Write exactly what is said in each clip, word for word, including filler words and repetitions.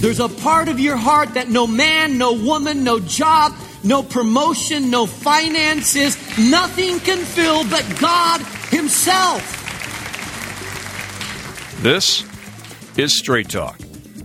There's a part of your heart that no man, no woman, no job, no promotion, no finances, nothing can fill but God Himself. This is Straight Talk.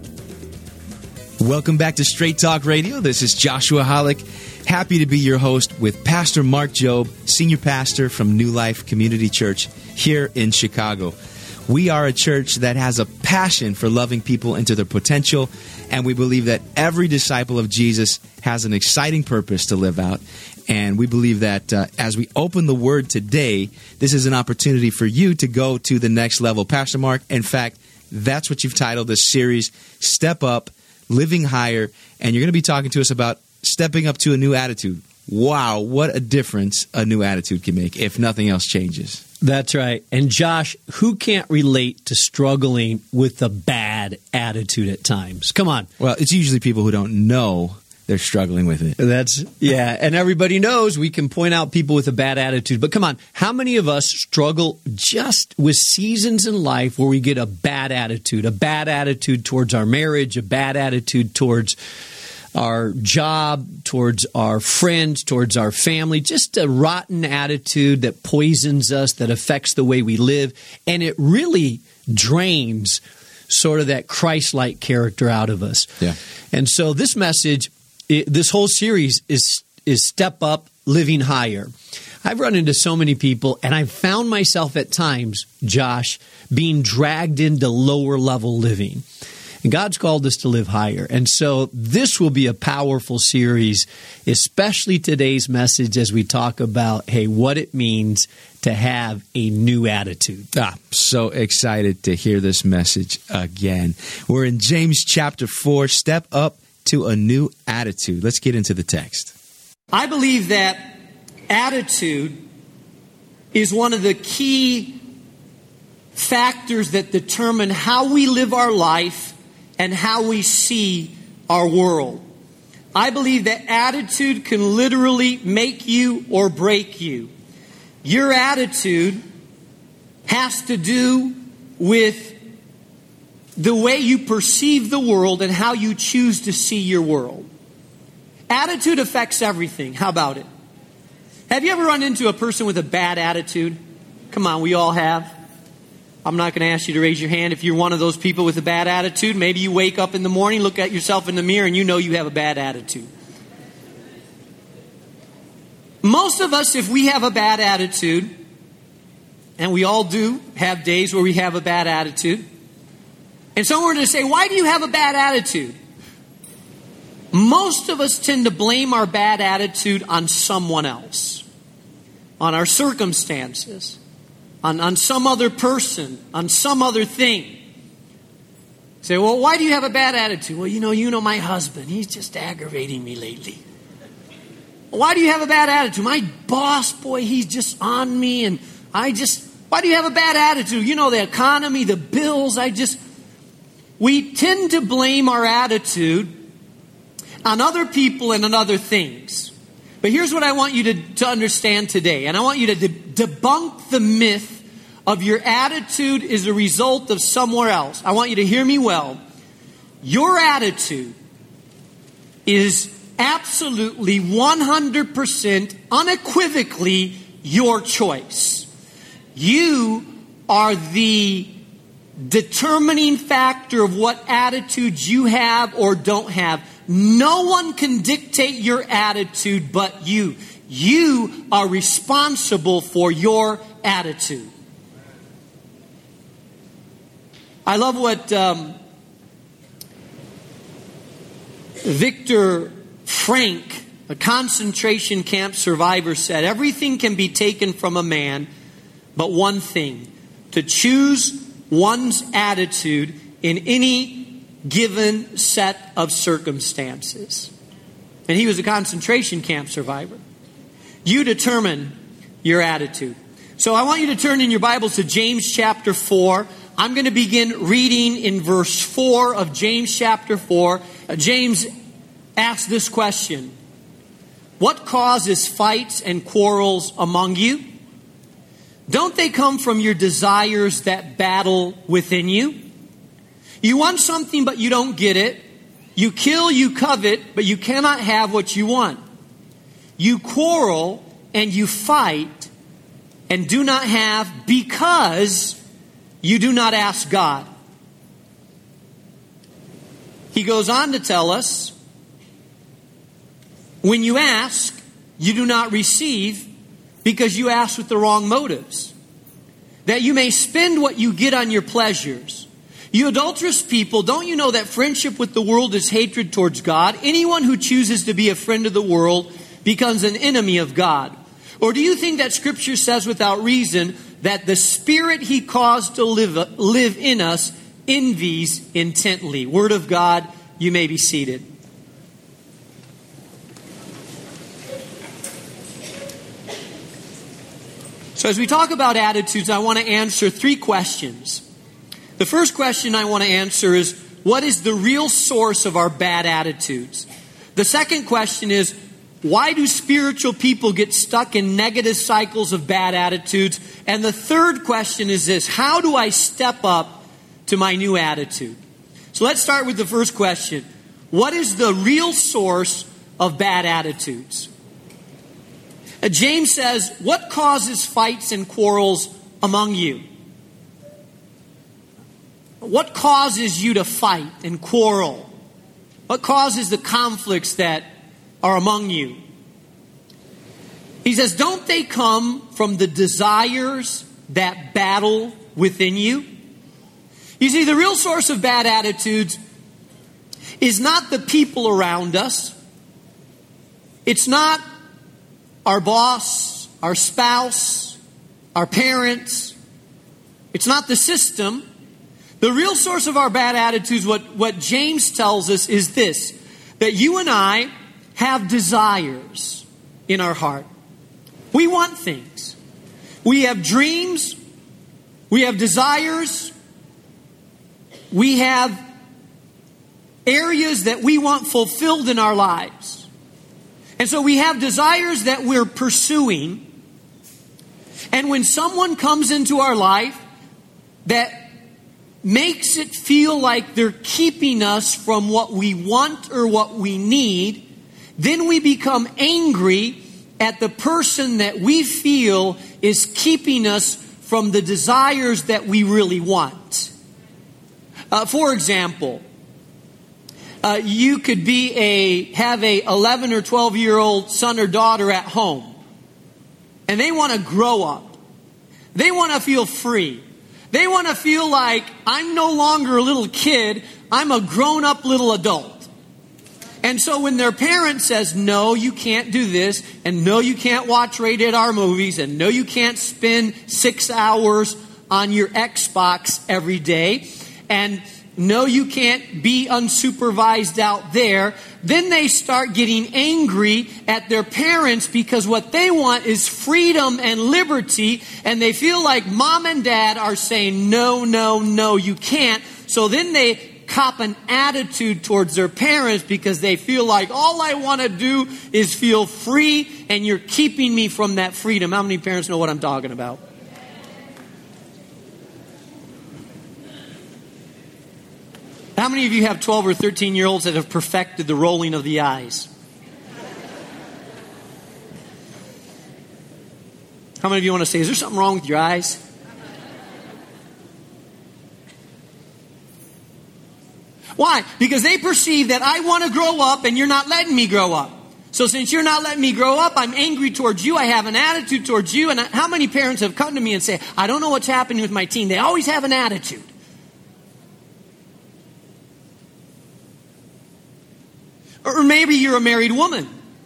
Welcome back to Straight Talk Radio. This is Joshua Hollick. Happy to be your host with Pastor Mark Jobe, Senior Pastor from New Life Community Church here in Chicago. We are a church that has a passion for loving people into their potential, and we believe that every disciple of Jesus has an exciting purpose to live out. And we believe that uh, as we open the Word today, this is an opportunity for you to go to the next level. Pastor Mark, in fact, that's what you've titled this series, Step Up, Living Higher, and you're going to be talking to us about stepping up to a new attitude. Wow, what a difference a new attitude can make if nothing else changes. That's right. And Josh, who can't relate to struggling with a bad attitude at times? Come on. Well, it's usually people who don't know they're struggling with it. That's, yeah. And everybody knows we can point out people with a bad attitude. But come on, how many of us struggle just with seasons in life where we get a bad attitude? A bad attitude towards our marriage, a bad attitude towards our job, towards our friends, towards our family, just a rotten attitude that poisons us, that affects the way we live, and it really drains sort of that Christ-like character out of us. Yeah. And so this message, it, this whole series is is Step Up, Living Higher. I've run into so many people, and I've found myself at times, Josh, being dragged into lower level living. And God's called us to live higher. And so this will be a powerful series, especially today's message as we talk about, hey, what it means to have a new attitude. Ah, so excited to hear this message again. We're in James chapter four, Step Up to a New Attitude. Let's get into the text. I believe that attitude is one of the key factors that determine how we live our life and how we see our world. I believe that attitude can literally make you or break you. Your attitude has to do with the way you perceive the world and how you choose to see your world. Attitude affects everything. How about it? Have you ever run into a person with a bad attitude? Come on, we all have. I'm not going to ask you to raise your hand if you're one of those people with a bad attitude. Maybe you wake up in the morning, look at yourself in the mirror, and you know you have a bad attitude. Most of us, if we have a bad attitude, and we all do have days where we have a bad attitude, and someone were to say, why do you have a bad attitude? Most of us tend to blame our bad attitude on someone else, on our circumstances, On, on some other person, on some other thing. Say, well, why do you have a bad attitude? Well, you know, you know my husband. He's just aggravating me lately. Why do you have a bad attitude? My boss, boy, he's just on me. And I just, why do you have a bad attitude? You know, the economy, the bills, I just... We tend to blame our attitude on other people and on other things. But here's what I want you to, to understand today. And I want you to de- debunk the myth of your attitude is a result of somewhere else. I want you to hear me well. Your attitude is absolutely one hundred percent unequivocally your choice. You are the determining factor of what attitudes you have or don't have. No one can dictate your attitude but you. You are responsible for your attitude. I love what um, Viktor Frankl, a concentration camp survivor, said. Everything can be taken from a man, but one thing: to choose one's attitude in any given set of circumstances. And he was a concentration camp survivor. You determine your attitude. So I want you to turn in your Bibles to James chapter four. I'm going to begin reading in verse four of James chapter four. Uh, James asks this question: what causes fights and quarrels among you? Don't they come from your desires that battle within you? You want something, but you don't get it. You kill, you covet, but you cannot have what you want. You quarrel and you fight and do not have because you do not ask God. He goes on to tell us, when you ask, you do not receive because you ask with the wrong motives, that you may spend what you get on your pleasures. You adulterous people, don't you know that friendship with the world is hatred towards God? Anyone who chooses to be a friend of the world becomes an enemy of God. Or do you think that Scripture says without reason that the Spirit He caused to live, live in us envies intently? Word of God, you may be seated. So as we talk about attitudes, I want to answer three questions. The first question I want to answer is, what is the real source of our bad attitudes? The second question is, why do spiritual people get stuck in negative cycles of bad attitudes? And the third question is this, how do I step up to my new attitude? So let's start with the first question. What is the real source of bad attitudes? Uh, James says, what causes fights and quarrels among you? What causes you to fight and quarrel? What causes the conflicts that are among you? He says, don't they come from the desires that battle within you? You see, the real source of bad attitudes is not the people around us. It's not our boss, our spouse, our parents. It's not the system. The real source of our bad attitudes, what, what James tells us, is this, that you and I have desires in our heart. We want things. We have dreams. We have desires. We have areas that we want fulfilled in our lives. And so we have desires that we're pursuing. And when someone comes into our life that makes it feel like they're keeping us from what we want or what we need, then we become angry at the person that we feel is keeping us from the desires that we really want. Uh, for example, uh, you could be a have a eleven or twelve year old son or daughter at home, and they want to grow up. They want to feel free. They want to feel like, I'm no longer a little kid, I'm a grown-up little adult. And so when their parent says, no, you can't do this, and no, you can't watch rated R movies, and no, you can't spend six hours on your Xbox every day, and no, you can't be unsupervised out there, then they start getting angry at their parents because what they want is freedom and liberty, and they feel like mom and dad are saying, no, no, no, you can't. So then they cop an attitude towards their parents because they feel like all I want to do is feel free, and you're keeping me from that freedom. How many parents know what I'm talking about? How many of you have twelve or thirteen year olds that have perfected the rolling of the eyes? How many of you want to say, is there something wrong with your eyes? Why? Because they perceive that I want to grow up and you're not letting me grow up. So since you're not letting me grow up, I'm angry towards you. I have an attitude towards you. And how many parents have come to me and say, I don't know what's happening with my teen. They always have an attitude. Or maybe you're a married woman.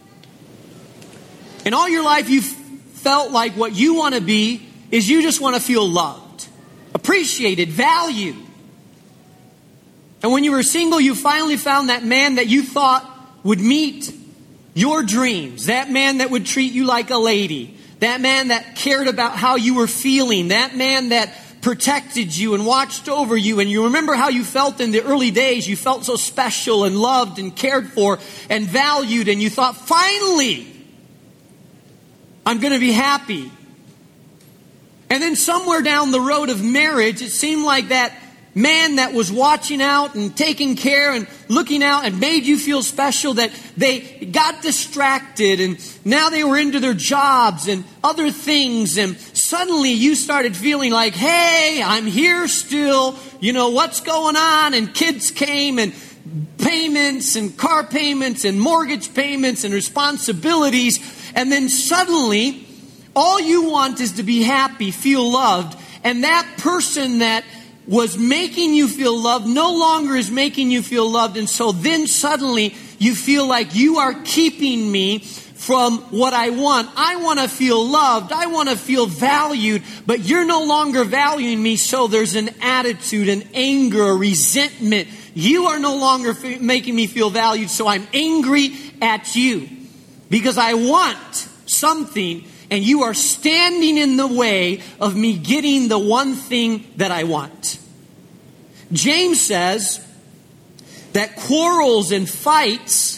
And all your life you've felt like what you want to be is you just want to feel loved, appreciated, valued. And when you were single, you finally found that man that you thought would meet your dreams. That man that would treat you like a lady. That man that cared about how you were feeling. That man that protected you and watched over you. And you remember how you felt in the early days. You felt so special and loved and cared for and valued. And you thought, finally, I'm going to be happy. And then somewhere down the road of marriage, it seemed like that man that was watching out and taking care and looking out and made you feel special, that they got distracted and now they were into their jobs and other things, and suddenly you started feeling like, hey, I'm here still, you know, what's going on? And kids came and payments and car payments and mortgage payments and responsibilities, and then suddenly all you want is to be happy, feel loved, and that person that was making you feel loved no longer is making you feel loved. And so then suddenly you feel like you are keeping me from what I want. I want to feel loved. I want to feel valued, but you're no longer valuing me. So there's an attitude, an anger, a resentment. You are no longer f- making me feel valued. So I'm angry at you because I want something, and you are standing in the way of me getting the one thing that I want. James says that quarrels and fights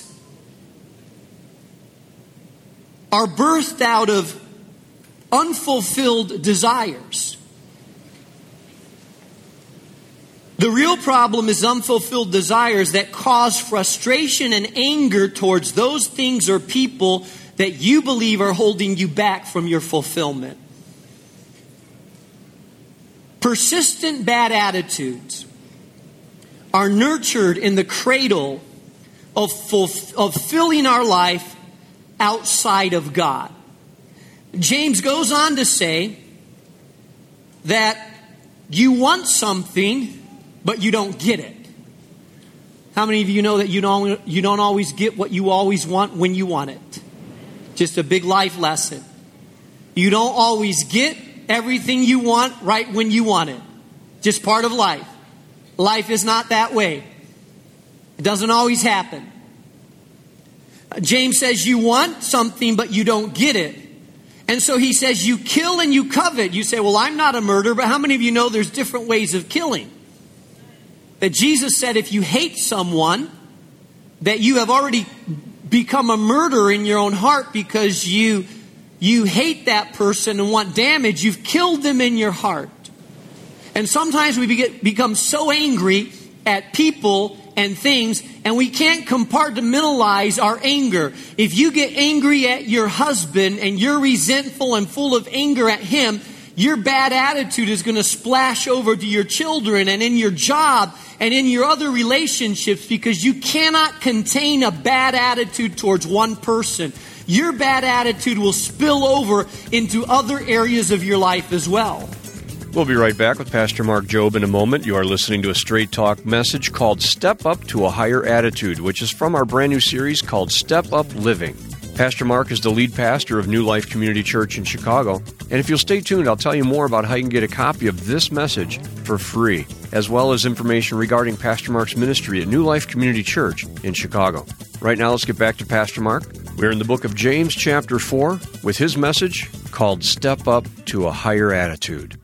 are birthed out of unfulfilled desires. The real problem is unfulfilled desires that cause frustration and anger towards those things or people that you believe are holding you back from your fulfillment. Persistent bad attitudes are nurtured in the cradle of, fulf- of filling our life outside of God. James goes on to say that you want something, but you don't get it. How many of you know that you don't, you don't always get what you always want when you want it? Just a big life lesson. You don't always get everything you want right when you want it. Just part of life. Life is not that way. It doesn't always happen. James says you want something, but you don't get it. And so he says you kill and you covet. You say, well, I'm not a murderer, but how many of you know there's different ways of killing? That Jesus said if you hate someone, that you have already become a murderer in your own heart because you you hate that person and want damage. You've killed them in your heart. And sometimes we get, become so angry at people and things, and we can't compartmentalize our anger. If you get angry at your husband and you're resentful and full of anger at him, your bad attitude is going to splash over to your children and in your job and in your other relationships, because you cannot contain a bad attitude towards one person. Your bad attitude will spill over into other areas of your life as well. We'll be right back with Pastor Mark Jobe in a moment. You are listening to a Straight Talk message called Step Up to a Higher Attitude, which is from our brand new series called Step Up Living. Pastor Mark is the lead pastor of New Life Community Church in Chicago. And if you'll stay tuned, I'll tell you more about how you can get a copy of this message for free, as well as information regarding Pastor Mark's ministry at New Life Community Church in Chicago. Right now, let's get back to Pastor Mark. We're in the book of James, chapter four, with his message called Step Up to a Higher Attitude.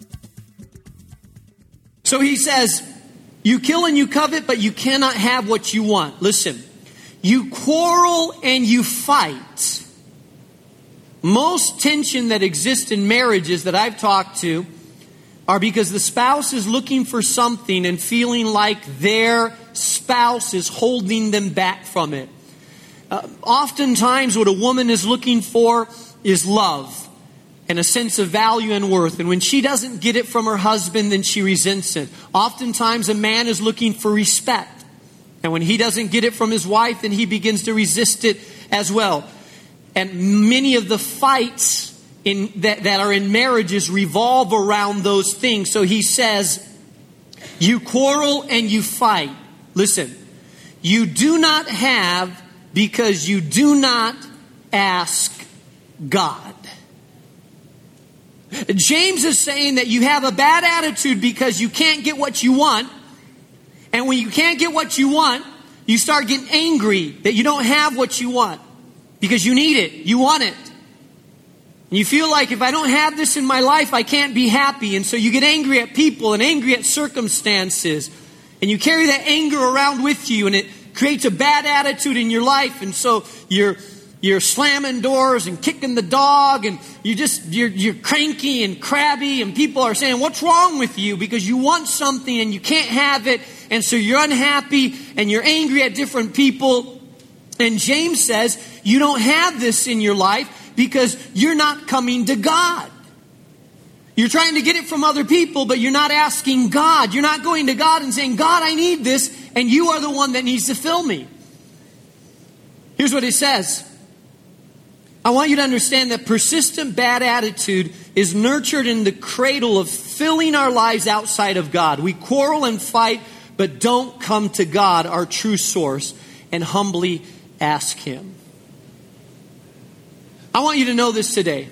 So he says, you kill and you covet, but you cannot have what you want. Listen, you quarrel and you fight. Most tension that exists in marriages that I've talked to are because the spouse is looking for something and feeling like their spouse is holding them back from it. Uh, oftentimes what a woman is looking for is love and a sense of value and worth. And when she doesn't get it from her husband, then she resents it. Oftentimes a man is looking for respect. And when he doesn't get it from his wife, then he begins to resist it as well. And many of the fights in, that, that are in marriages revolve around those things. So he says, you quarrel and you fight. Listen, you do not have because you do not ask God. James is saying that you have a bad attitude because you can't get what you want. And when you can't get what you want, you start getting angry that you don't have what you want because you need it. You want it. And you feel like if I don't have this in my life, I can't be happy. And so you get angry at people and angry at circumstances. And you carry that anger around with you, and it creates a bad attitude in your life. And so you're you're slamming doors and kicking the dog, and you just you're you're cranky and crabby, and people are saying, "What's wrong with you?" Because you want something and you can't have it, and so you're unhappy and you're angry at different people. And James says you don't have this in your life because you're not coming to God. You're trying to get it from other people, but you're not asking God. You're not going to God and saying, "God, I need this," and you are the one that needs to fill me. Here's what it says. I want you to understand that persistent bad attitude is nurtured in the cradle of filling our lives outside of God. We quarrel and fight, but don't come to God, our true source, and humbly ask Him. I want you to know this today.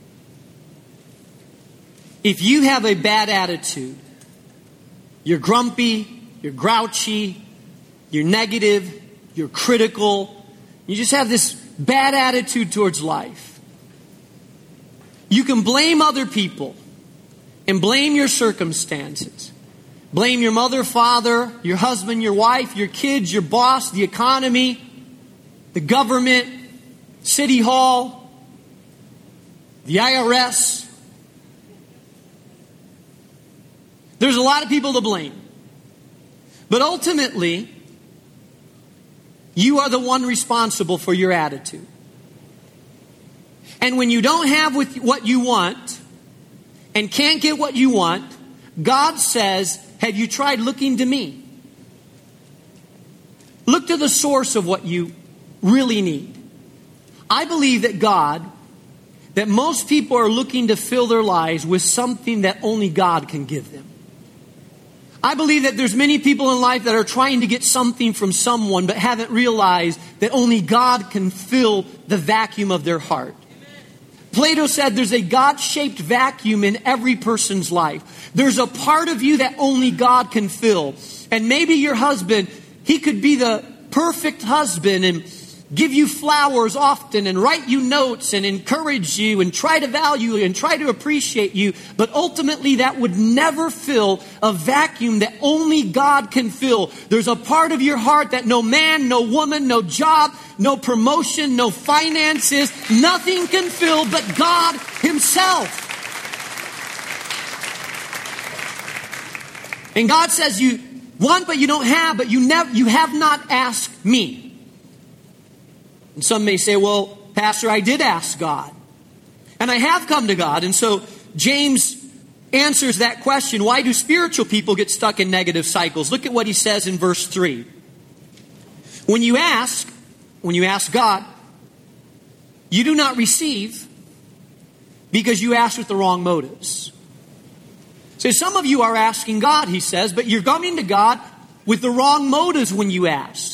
If you have a bad attitude, you're grumpy, you're grouchy, you're negative, you're critical, you just have this bad attitude towards life. You can blame other people and blame your circumstances. Blame your mother, father, your husband, your wife, your kids, your boss, the economy, the government, City Hall, the I R S. There's a lot of people to blame. But ultimately, you are the one responsible for your attitude. And when you don't have what you want and can't get what you want, God says, "Have you tried looking to me?" Look to the source of what you really need. I believe that God, that most people are looking to fill their lives with something that only God can give them. I believe that there's many people in life that are trying to get something from someone but haven't realized that only God can fill the vacuum of their heart. Plato said there's a God-shaped vacuum in every person's life. There's a part of you that only God can fill. And maybe your husband, he could be the perfect husband and give you flowers often and write you notes and encourage you and try to value you and try to appreciate you. But ultimately that would never fill a vacuum that only God can fill. There's a part of your heart that no man, no woman, no job, no promotion, no finances, nothing can fill but God Himself. And God says you want but you don't have, but you never you have not asked me. And some may say, "Well, Pastor, I did ask God. And I have come to God." And so James answers that question. Why do spiritual people get stuck in negative cycles? Look at what he says in verse three. When you ask, when you ask God, you do not receive because you ask with the wrong motives. So some of you are asking God, he says, but you're coming to God with the wrong motives when you ask.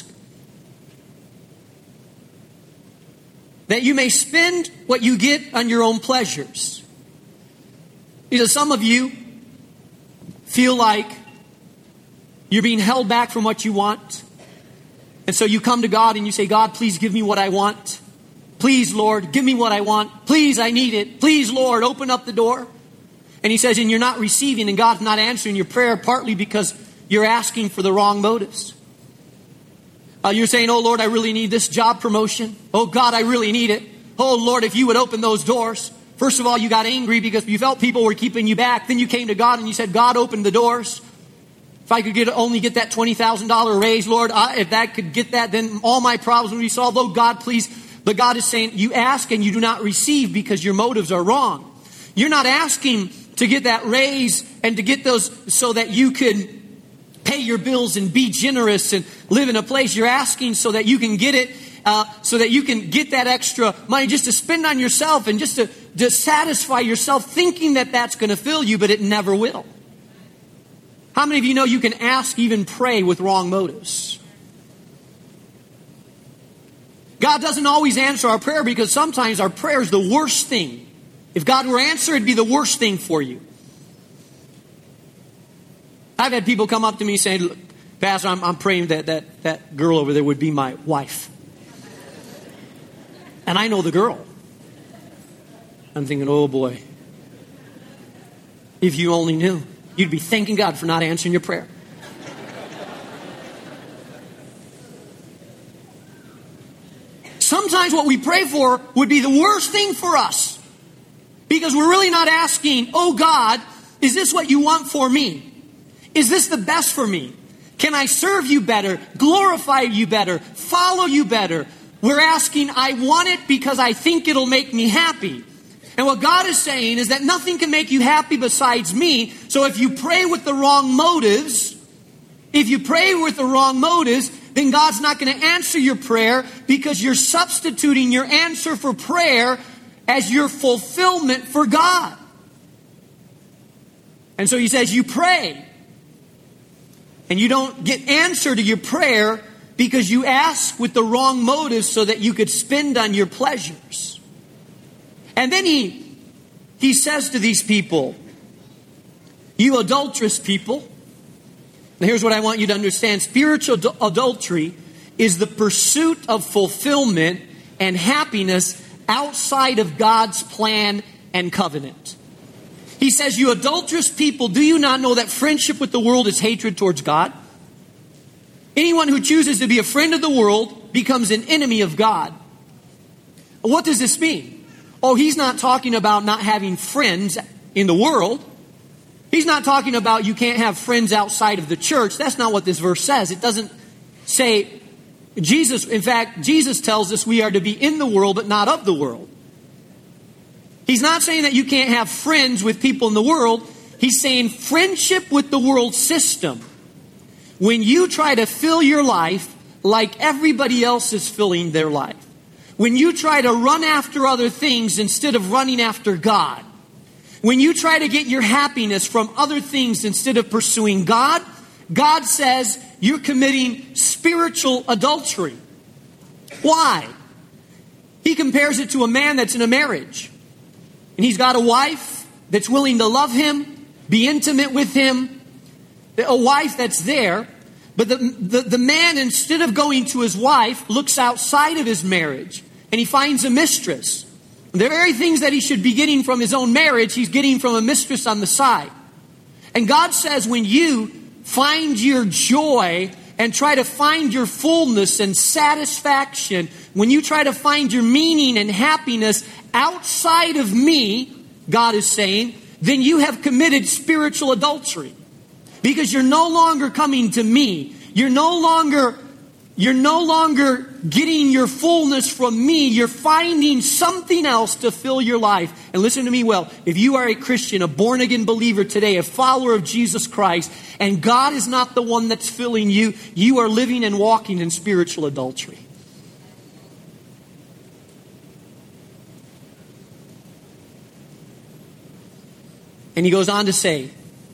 That you may spend what you get on your own pleasures. Because some of you feel like you're being held back from what you want. And so you come to God and you say, "God, please give me what I want. Please, Lord, give me what I want. Please, I need it. Please, Lord, open up the door." And he says, and you're not receiving and God's not answering your prayer partly because you're asking for the wrong motives. Uh, you're saying, "Oh, Lord, I really need this job promotion. Oh, God, I really need it. Oh, Lord, if you would open those doors." First of all, you got angry because you felt people were keeping you back. Then you came to God and you said, "God, open the doors. If I could get only get that twenty thousand dollars raise, Lord, I, if that could get that, then all my problems would be solved. Oh, God, please." But God is saying, you ask and you do not receive because your motives are wrong. You're not asking to get that raise and to get those so that you can pay your bills and be generous and live in a place. You're asking so that you can get it, uh, so that you can get that extra money just to spend on yourself and just to, to satisfy yourself, thinking that that's going to fill you, but it never will. How many of you know you can ask, even pray with wrong motives? God doesn't always answer our prayer because sometimes our prayer is the worst thing. If God were to answer, it'd be the worst thing for you. I've had people come up to me saying, "Look, Pastor, I'm, I'm praying that, that that girl over there would be my wife." And I know the girl. I'm thinking, "Oh boy, if you only knew, you'd be thanking God for not answering your prayer." Sometimes sometimes what we pray for would be the worst thing for us. Because we're really not asking, oh God, is this what you want for me? Is this the best for me? Can I serve you better, glorify you better, follow you better? We're asking, I want it because I think it'll make me happy. And what God is saying is that nothing can make you happy besides me. So if you pray with the wrong motives, if you pray with the wrong motives, then God's not going to answer your prayer because you're substituting your answer for prayer as your fulfillment for God. And so he says you pray. And you don't get answer to your prayer because you ask with the wrong motives so that you could spend on your pleasures. And then he, he says to these people, you adulterous people. Now here's what I want you to understand. Spiritual ad- adultery is the pursuit of fulfillment and happiness outside of God's plan and covenant. He says, you adulterous people, do you not know that friendship with the world is hatred towards God? Anyone who chooses to be a friend of the world becomes an enemy of God. What does this mean? Oh, he's not talking about not having friends in the world. He's not talking about you can't have friends outside of the church. That's not what this verse says. It doesn't say Jesus. In fact, Jesus tells us we are to be in the world, but not of the world. He's not saying that you can't have friends with people in the world. He's saying friendship with the world system. When you try to fill your life like everybody else is filling their life. When you try to run after other things instead of running after God. When you try to get your happiness from other things instead of pursuing God, God says you're committing spiritual adultery. Why? He compares it to a man that's in a marriage. And he's got a wife that's willing to love him, be intimate with him. A wife that's there. But the, the, the man, instead of going to his wife, looks outside of his marriage. And he finds a mistress. The very things that he should be getting from his own marriage, he's getting from a mistress on the side. And God says when you find your joy and try to find your fullness and satisfaction, when you try to find your meaning and happiness outside of me, God is saying, then you have committed spiritual adultery. Because you're no longer coming to me. You're no longer, you're no longer getting your fullness from me. You're finding something else to fill your life. And listen to me well. If you are a Christian, a born-again believer today, a follower of Jesus Christ, and God is not the one that's filling you, you are living and walking in spiritual adultery. And he goes on to say,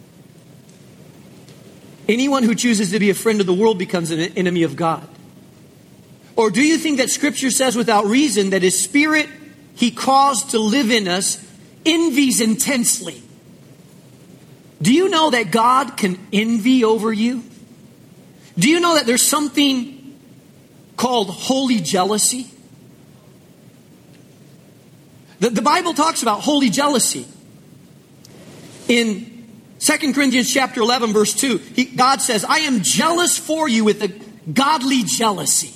anyone who chooses to be a friend of the world becomes an enemy of God. Or do you think that Scripture says without reason that His Spirit He caused to live in us envies intensely? Do you know that God can envy over you? Do you know that there's something called holy jealousy? The, the Bible talks about holy jealousy. In Second Corinthians chapter eleven, verse two, he, God says, I am jealous for you with a godly jealousy.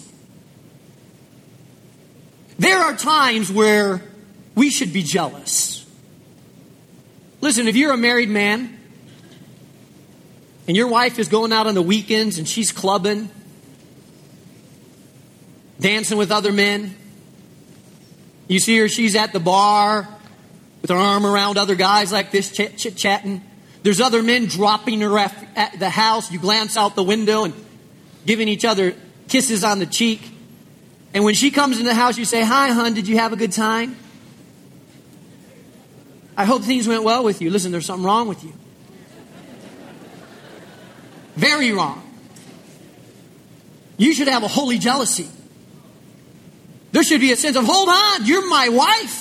There are times where we should be jealous. Listen, if you're a married man and your wife is going out on the weekends and she's clubbing, dancing with other men, you see her, she's at the bar with her arm around other guys like this, chit-chatting. There's other men dropping her at the house. You glance out the window and giving each other kisses on the cheek. And when she comes in the house, you say, hi, hon, did you have a good time? I hope things went well with you. Listen, there's something wrong with you. Very wrong. You should have a holy jealousy. There should be a sense of, hold on, you're my wife.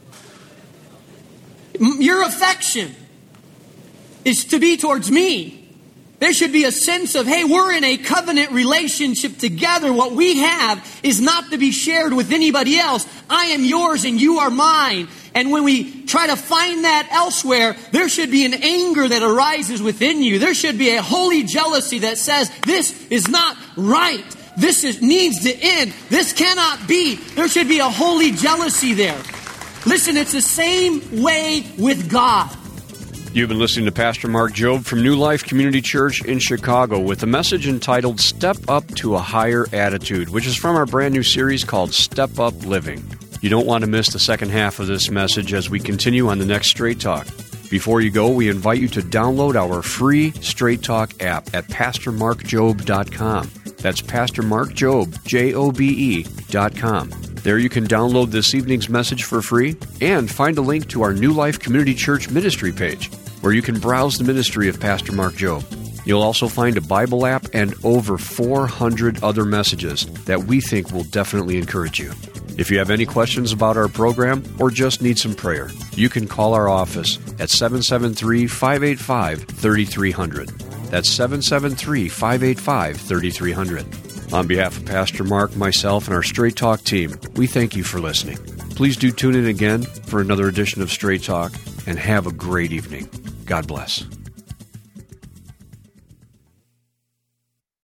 Your affection is to be towards me. There should be a sense of, hey, we're in a covenant relationship together. What we have is not to be shared with anybody else. I am yours and you are mine. And when we try to find that elsewhere, there should be an anger that arises within you. There should be a holy jealousy that says, this is not right. This is, needs to end. This cannot be. There should be a holy jealousy there. Listen, it's the same way with God. You've been listening to Pastor Mark Jobe from New Life Community Church in Chicago with a message entitled Step Up to a Higher Attitude, which is from our brand new series called Step Up Living. You don't want to miss the second half of this message as we continue on the next Straight Talk. Before you go, we invite you to download our free Straight Talk app at pastor mark jobe dot com. That's Pastor Mark Jobe, J O B E, dot com. There you can download this evening's message for free and find a link to our New Life Community Church ministry page, where you can browse the ministry of Pastor Mark Jobe. You'll also find a Bible app and over four hundred other messages that we think will definitely encourage you. If you have any questions about our program or just need some prayer, you can call our office at seven seven three, five eight five, three three zero zero. That's seven seven three, five eight five, three three zero zero. On behalf of Pastor Mark, myself, and our Straight Talk team, we thank you for listening. Please do tune in again for another edition of Straight Talk, and have a great evening. God bless.